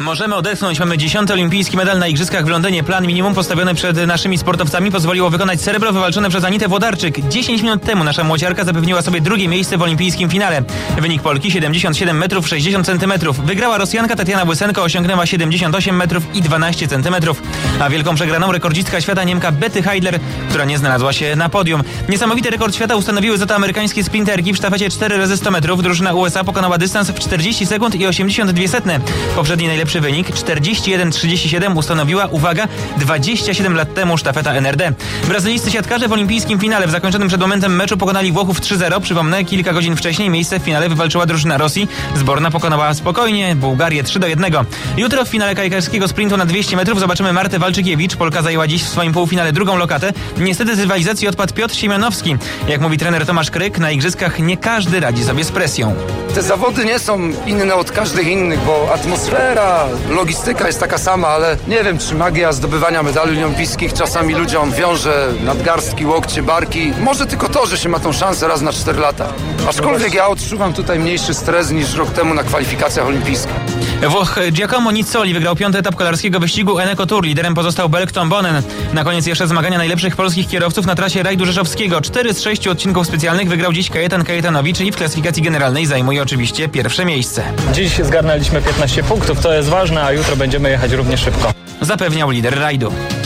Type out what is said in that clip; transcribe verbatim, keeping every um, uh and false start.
Możemy odetchnąć. Mamy dziesiąty olimpijski medal na igrzyskach w Londynie. Plan minimum postawiony przed naszymi sportowcami pozwoliło wykonać srebro wywalczone przez Anitę Włodarczyk. dziesięć minut temu nasza młodziarka zapewniła sobie drugie miejsce w olimpijskim finale. Wynik Polki siedemdziesiąt siedem metrów sześćdziesiąt centymetrów. Wygrała Rosjanka Tatiana Błysenko, osiągnęła siedemdziesiąt osiem metrów i dwanaście centymetrów. A wielką przegraną rekordzistka świata Niemka Betty Heidler, która nie znalazła się na podium. Niesamowity rekord świata ustanowiły za to amerykańskie sprinterki w sztafecie cztery razy sto metrów. Drużyna U S A pokonała dystans w czterdzieści sekund i osiemdziesiąt dwie setne. Poprzedni najlepszy wynik czterdzieści jeden trzydzieści siedem ustanowiła, uwaga, dwadzieścia siedem lat temu sztafeta N R D. Brazylijscy siatkarze w olimpijskim finale w zakończonym przed momentem meczu pokonali Włochów trzy zero. Przypomnę, kilka godzin wcześniej miejsce w finale wywalczyła drużyna Rosji. Zborna pokonała spokojnie Bułgarię trzy do jednego. Jutro w finale kajkarskiego sprintu na dwieście metrów zobaczymy Martę Walczykiewicz. Polka zajęła dziś w swoim półfinale drugą lokatę. Niestety z rywalizacji odpadł Piotr Siemianowski. Jak mówi trener Tomasz Kryk, na igrzyskach nie każdy radzi sobie z presją. Te zawody nie są inne od każdych innych, bo atmosfera, logistyka jest taka sama, ale nie wiem, czy magia zdobywania medali olimpijskich czasami ludziom wiąże nadgarstki, łokcie, barki. Może tylko to, że się ma tą szansę raz na cztery lata. Aczkolwiek ja odczuwam tutaj mniejszy stres niż rok temu na kwalifikacjach olimpijskich. Włoch Giacomo Nizzoli wygrał piąty etap kolarskiego wyścigu Eneco Tour. Liderem pozostał Belg Tombonen. Na koniec jeszcze zmagania najlepszych polskich kierowców na trasie rajdu rzeszowskiego. Cztery z sześciu odcinków specjalnych wygrał dziś Kajetan Kajetanowicz i w klasyfikacji generalnej zajmuje oczywiście pierwsze miejsce. Dziś zgarnęliśmy piętnaście punktów, to jest ważne, a jutro będziemy jechać równie szybko. Zapewniał lider rajdu.